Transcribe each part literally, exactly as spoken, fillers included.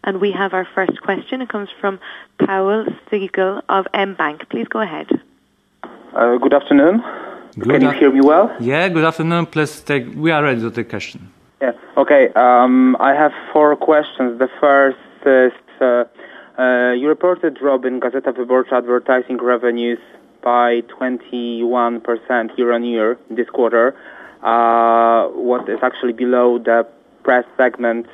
And we have our first question. It comes from Paul Stiegel of mBank. Please go ahead. Uh, good afternoon. Good Can you hear me well? Yeah, good afternoon. Please take, we are ready to take question. Yeah, okay. Um, I have four questions. The first is, uh, uh, you reported drop in Gazeta Wyborcza advertising revenues by twenty-one percent year-on-year this quarter. Uh, what is actually below the press segment,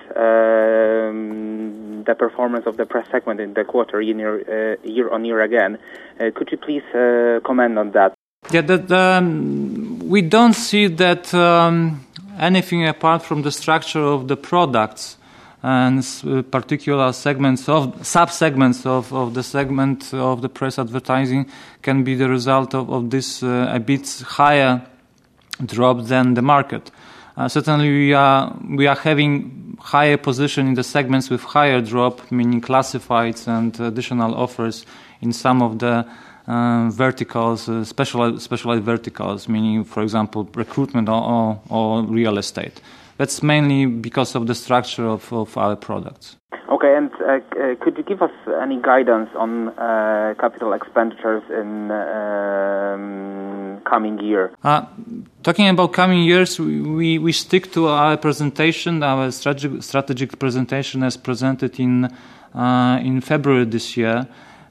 um, the performance of the press segment in the quarter year, uh, year-on-year again. Uh, could you please uh, comment on that? Yeah, that, um, we don't see that um, anything apart from the structure of the products and uh, particular segments of sub-segments of, of the segment of the press advertising can be the result of, of this uh, a bit higher drop than the market. Uh, certainly, we are we are having higher position in the segments with higher drop, meaning classifieds and additional offers in some of the uh, verticals, uh, specialized specialized verticals, meaning, for example, recruitment or, or, or real estate. That's mainly because of the structure of, of our products. Okay, and uh, uh, could you give us any guidance on uh, capital expenditures in uh, um, coming year? Uh, talking about coming years, we, we, we stick to our presentation, our strategic, strategic presentation as presented in uh, in February this year.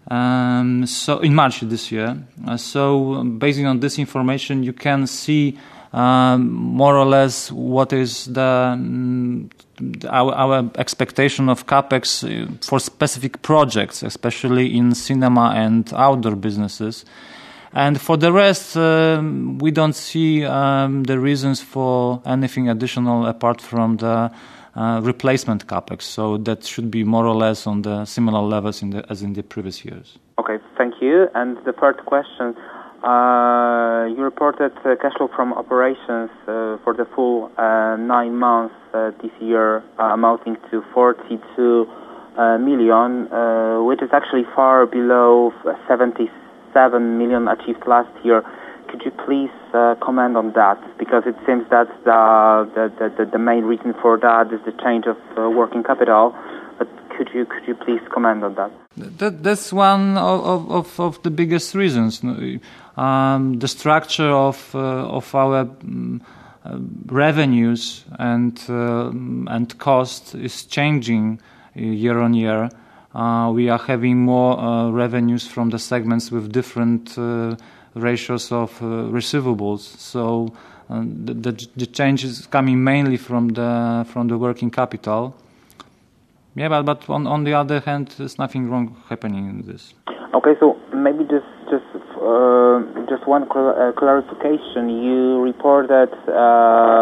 Um, so in March this year. Uh, so based on this information, you can see um, more or less what is the um, our, our expectation of capex for specific projects, especially in cinema and outdoor businesses. And for the rest, um, we don't see um, the reasons for anything additional apart from the uh, replacement capex. So that should be more or less on the similar levels in the, as in the previous years. Okay, thank you. And the third question, uh, you reported uh, cash flow from operations uh, for the full uh, nine months uh, this year uh, amounting to forty-two uh, million, uh, which is actually far below seventy-seven million achieved last year. Could you please uh, comment on that? Because it seems that the, the, the, the main reason for that is the change of uh, working capital. But could you could you please comment on that? That that's one of of, of the biggest reasons. Um, the structure of uh, of our um, uh, revenues and uh, and cost is changing year on year. Uh, we are having more uh, revenues from the segments with different uh, ratios of uh, receivables. So uh, the, the the change is coming mainly from the from the working capital. Yeah, but, but on, on the other hand, there's nothing wrong happening in this. Okay, so maybe just just uh, just one cl- uh, clarification. You reported uh,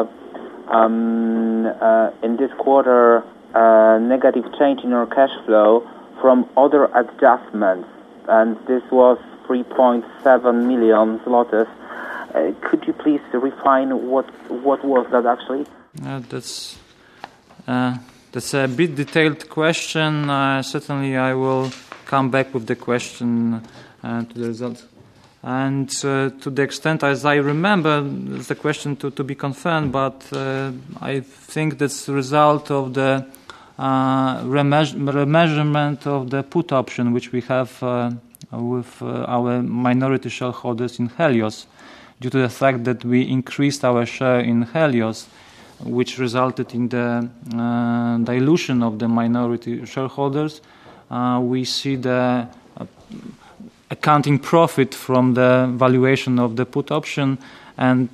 um, uh, in this quarter uh, negative change in your cash flow from other adjustments, and this was three point seven million zlotys. Uh, could you please refine what what was that actually? Uh, that's. Uh That's a bit detailed question. Uh, certainly, I will come back with the question uh, to the results. And uh, to the extent as I remember, it's the question to, to be confirmed, but uh, I think that's the result of the uh, remeas- remeasurement of the put option which we have uh, with uh, our minority shareholders in Helios, due to the fact that we increased our share in Helios, which resulted in the uh, dilution of the minority shareholders. Uh, we see the uh, accounting profit from the valuation of the put option, and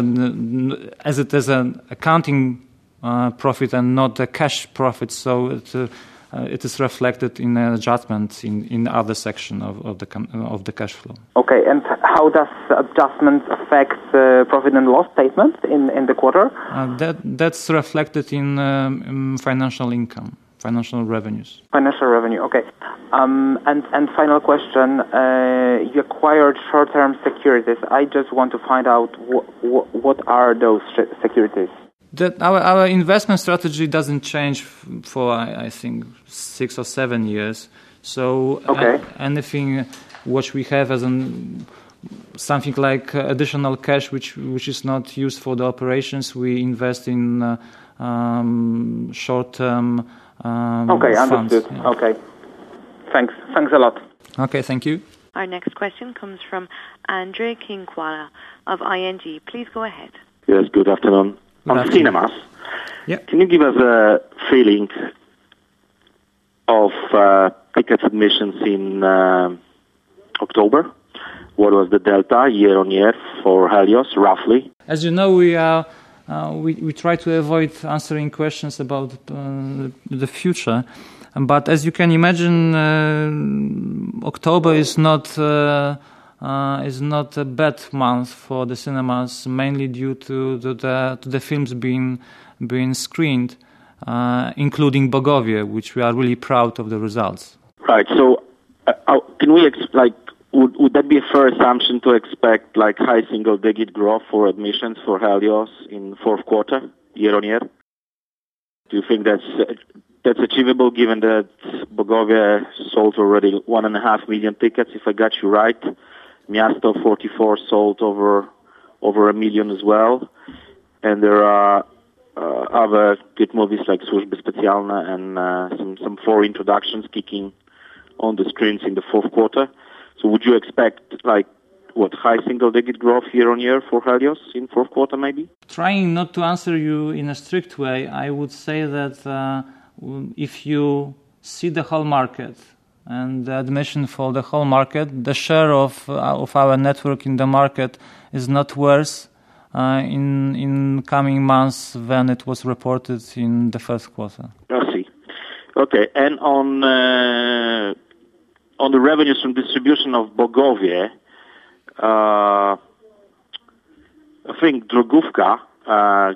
as it is an accounting uh, profit and not a cash profit, so it, uh, uh, it is reflected in an adjustment in in other section of, of the of the cash flow. Okay, and how does adjustment affect uh, profit and loss statement in, in the quarter? Uh, that that's reflected in, um, in financial income, financial revenues. Financial revenue, okay. Um, and and final question: uh, you acquired short-term securities. I just want to find out wh- wh- what are those sh- securities. That our our investment strategy doesn't change f- for I, I think six or seven years. So okay. a- anything which we have as an something like additional cash which which is not used for the operations, we invest in uh, um, short-term um, okay, funds. understood. Yeah. Okay, thanks. Thanks a lot. Okay, thank you. Our next question comes from Andre Kinkwala of I N G. Please go ahead. Yes, good afternoon. Good On afternoon. cinemas, Yeah. can you give us a feeling of uh, ticket admissions in uh, October? What was the delta year on year for Helios, roughly? As you know, we are uh, we we try to avoid answering questions about uh, the future, but as you can imagine, uh, October is not uh, uh, is not a bad month for the cinemas, mainly due to the the, to the films being being screened, uh, including Bogowie, which we are really proud of the results. Right. So, uh, uh, can we ex- like would would that be a fair assumption to expect like high single-digit growth for admissions for Helios in fourth quarter, year on year? Do you think that's uh, that's achievable given that Bogowie sold already one and a half million tickets, if I got you right? Miasto forty-four sold over over a million as well, and there are uh, other good movies like Służby Specjalne and uh, some some four introductions kicking on the screens in the fourth quarter. So would you expect like what high single-digit growth year-on-year for Helios in fourth quarter maybe? Trying not to answer you in a strict way, I would say that uh, if you see the whole market and the admission for the whole market, the share of uh, of our network in the market is not worse uh, in in coming months than it was reported in the first quarter. I see. Okay, and on uh, on the revenues from distribution of Bogowie, uh, I think Drogówka uh,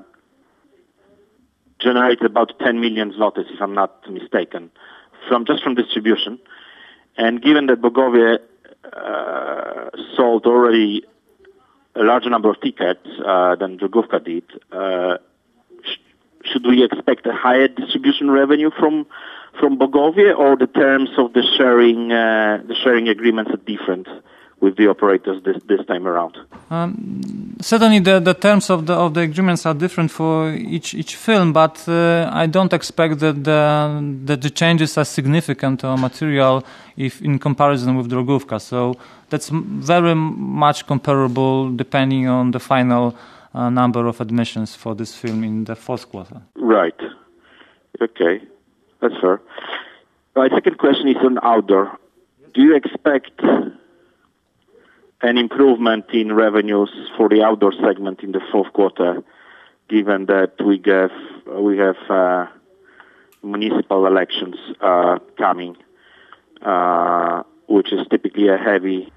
generated about ten million zlotys, if I'm not mistaken, from just from distribution. And given that Bogowie uh, sold already a larger number of tickets uh, than Drogówka did, uh, sh- should we expect a higher distribution revenue from from Bogowie, or the terms of the sharing uh, the sharing agreements are different with the operators this this time around? Um, certainly, the, the terms of the of the agreements are different for each each film, but uh, I don't expect that the that the changes are significant or material if in comparison with Drogówka. So that's very much comparable, depending on the final uh, number of admissions for this film in the fourth quarter. Right. Okay, that's fair. My second question is on outdoor. Do you expect an improvement in revenues for the outdoor segment in the fourth quarter, given that we have we have uh, municipal elections uh, coming, uh, which is typically a heavy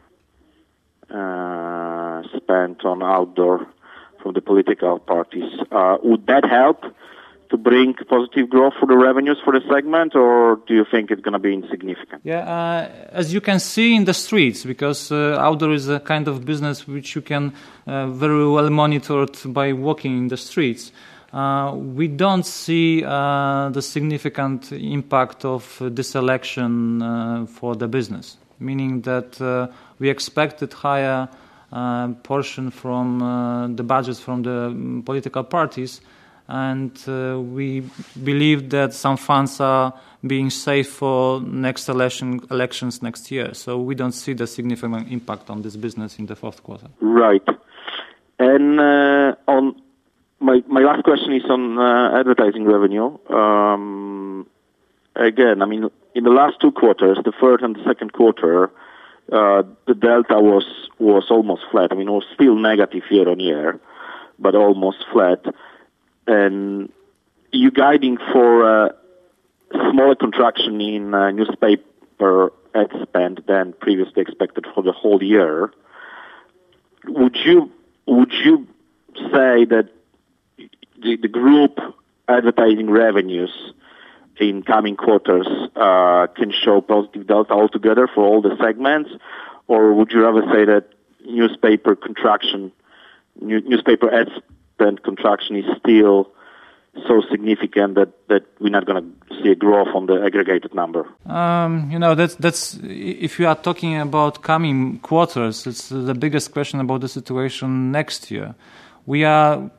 uh, spend on outdoor from the political parties? Uh, would that help to bring positive growth for the revenues for the segment, or do you think it's going to be insignificant? Yeah, uh, as you can see in the streets, because uh, outdoor is a kind of business which you can uh, very well monitor by walking in the streets. Uh, we don't see uh, the significant impact of uh, this election uh, for the business, meaning that uh, we expected higher uh, portion from uh, the budgets from the political parties, and uh, we believe that some funds are being saved for next election elections next year. So we don't see the significant impact on this business in the fourth quarter. Right. And uh, on my my last question is on uh, advertising revenue. Um, again, I mean, in the last two quarters, the third and the second quarter, uh, the delta was was almost flat. I mean, it was still negative year on year, but almost flat. And you guiding for a smaller contraction in uh, newspaper ad spend than previously expected for the whole year. Would you would you say that the, the group advertising revenues in coming quarters uh, can show positive delta altogether for all the segments, or would you rather say that newspaper contraction, new, newspaper ad spend contraction is still so significant that, that we're not going to see a growth on the aggregated number? Um, you know, that's that's if you are talking about coming quarters, it's the biggest question about the situation next year. We are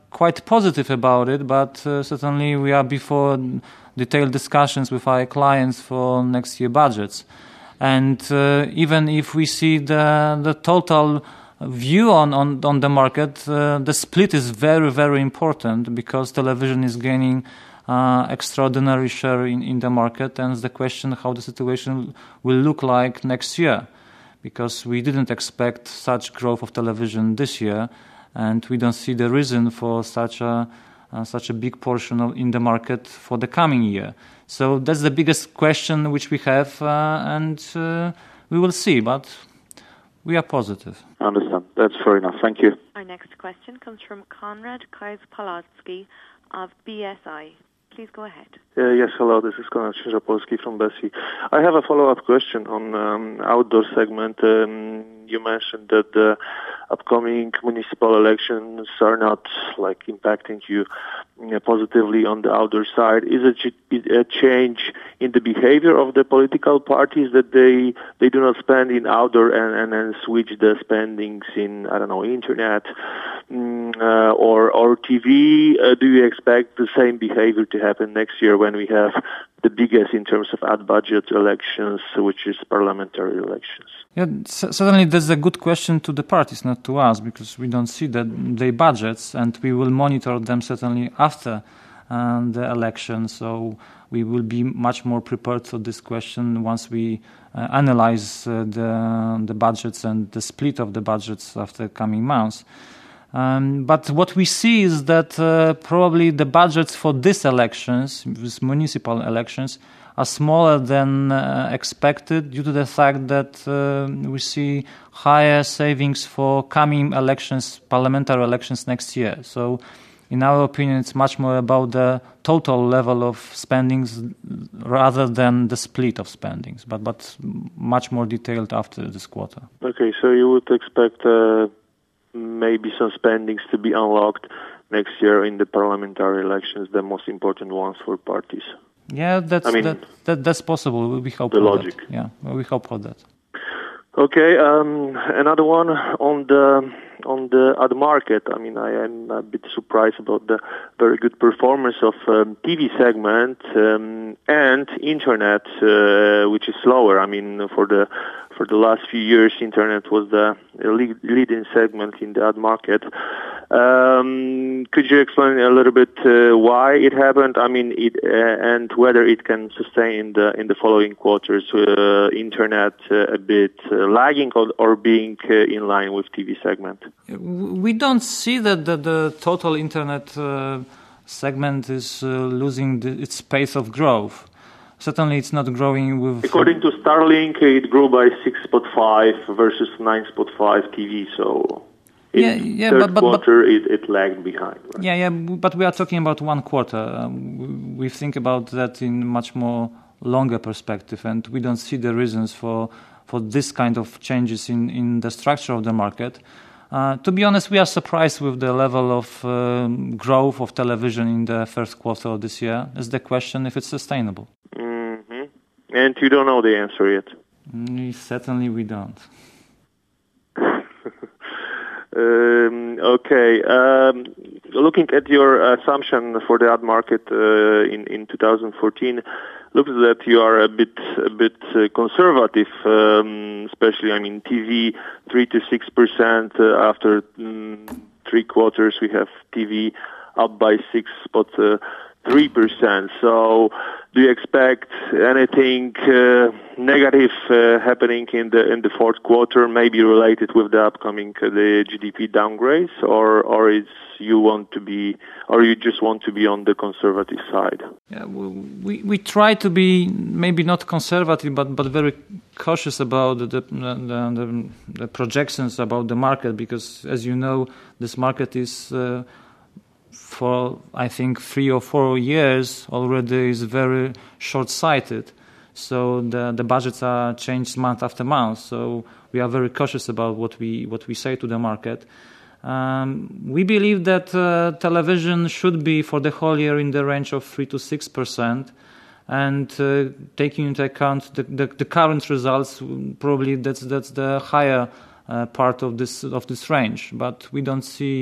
quite positive about it, but uh, certainly we are before detailed discussions with our clients for next year budgets. And uh, even if we see the the total view on, on, on the market, uh, the split is very, very important because television is gaining uh, extraordinary share in, in the market, and it's the question how the situation will look like next year, because we didn't expect such growth of television this year, and we don't see the reason for such a uh, such a big portion of, in the market for the coming year. So that's the biggest question which we have, uh, and uh, we will see, but we are positive. I understand. That's fair enough. Thank you. Our next question comes from Konrad Krajpolowski of B S I. Please go ahead. Uh, yes, hello. This is Konrad Krajpolowski from B S I. I have a follow-up question on um, outdoor segment. Um, you mentioned that the upcoming municipal elections are not like impacting you uh, positively on the outdoor side. Is it a change in the behavior of the political parties that they they do not spend in outdoor and, and, and switch the spendings in, I don't know, internet mm, uh, or, or T V? Uh, do you expect the same behavior to happen next year when we have the biggest in terms of ad budget elections, which is parliamentary elections? Yeah, c- certainly that's a good question to the parties, not to us, because we don't see that their budgets, and we will monitor them certainly after uh, the election. So we will be much more prepared for this question once we uh, analyze uh, the the budgets and the split of the budgets after coming months. Um, but what we see is that uh, probably the budgets for these elections, these municipal elections, are smaller than uh, expected due to the fact that uh, we see higher savings for coming elections, parliamentary elections next year. So in our opinion, it's much more about the total level of spendings rather than the split of spendings, but, but much more detailed after this quarter. Okay, so you would expect uh, maybe some spendings to be unlocked next year in the parliamentary elections, the most important ones for parties. Yeah, that's I mean, that, that that's possible. We hope the for logic. That. Yeah, we hope for that. Okay, um, another one on the on the ad market. I mean, I am a bit surprised about the very good performance of um, T V segment um, and internet, uh, which is slower. I mean, for the for the last few years, internet was the lead, leading segment in the ad market. Um, could you explain a little bit uh, why it happened? I mean, it, uh, and whether it can sustain in the in the following quarters. Uh, internet uh, a bit uh, lagging or, or being uh, in line with T V segment. We don't see that the, the total internet uh, segment is uh, losing the, its pace of growth. Certainly, it's not growing with. According to Starlink, it grew by six point five versus nine point five T V. So. In yeah, yeah, third but, but, quarter, it, it lagged behind. Right? Yeah, yeah, but we are talking about one quarter. Um, we think about that in much more longer perspective, and we don't see the reasons for for this kind of changes in, in the structure of the market. Uh, to be honest, we are surprised with the level of um, growth of television in the first quarter of this year. Is the question if it's sustainable? Mm-hmm. And you don't know the answer yet? Mm, certainly we don't. Um, okay. Um, looking at your assumption for the ad market uh, in in two thousand fourteen, looks that you are a bit a bit uh, conservative, um, especially I mean T V three to six percent uh, after mm, three quarters. We have T V up by six point three percent. So, do you expect anything uh, negative uh, happening in the in the fourth quarter, maybe related with the upcoming uh, the G D P downgrades, or or is you want to be, or you just want to be on the conservative side? Yeah, we we try to be maybe not conservative, but but very cautious about the the, the, the projections about the market, because as you know, this market is. Uh, for I think three or four years already is very short-sighted. So the the budgets are changed month after month. So we are very cautious about what we what we say to the market. Um, we believe that uh, television should be for the whole year in the range of three to six percent, and uh, taking into account the, the, the current results, probably that's that's the higher uh, part of this of this range. But we don't see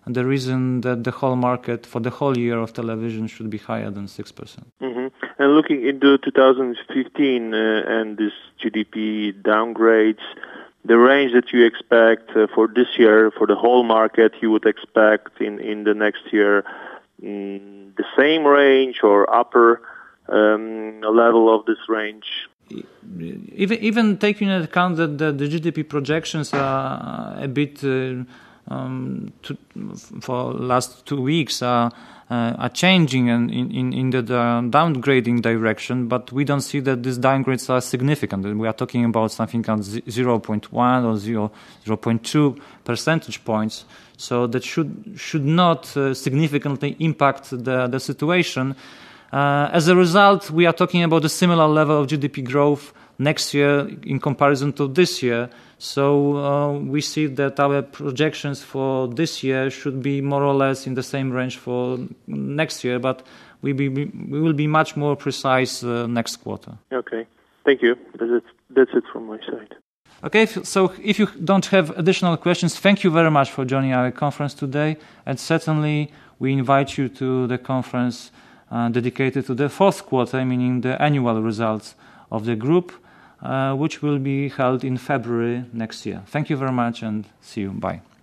the reason that the whole market for the whole year of television should be higher than six percent. Mm-hmm. And looking into two thousand fifteen uh, and this G D P downgrades, the range that you expect uh, for this year, for the whole market, you would expect in, in the next year mm, the same range or upper um, level of this range? Even, even taking into account that the, the G D P projections are a bit uh, um, to, for last two weeks are uh, are changing and in, in, in the, the downgrading direction, but we don't see that these downgrades are significant. We are talking about something like zero point one or zero point two percentage points, so that should should not uh, significantly impact the, the situation. Uh, as a result, we are talking about a similar level of G D P growth next year in comparison to this year. So uh, we see that our projections for this year should be more or less in the same range for next year, but we, be, we will be much more precise uh, next quarter. Okay, thank you. That's it, that's it from my side. Okay, so if you don't have additional questions, thank you very much for joining our conference today, and certainly we invite you to the conference uh, dedicated to the fourth quarter, meaning the annual results of the group, uh, which will be held in February next year. Thank you very much and see you. Bye.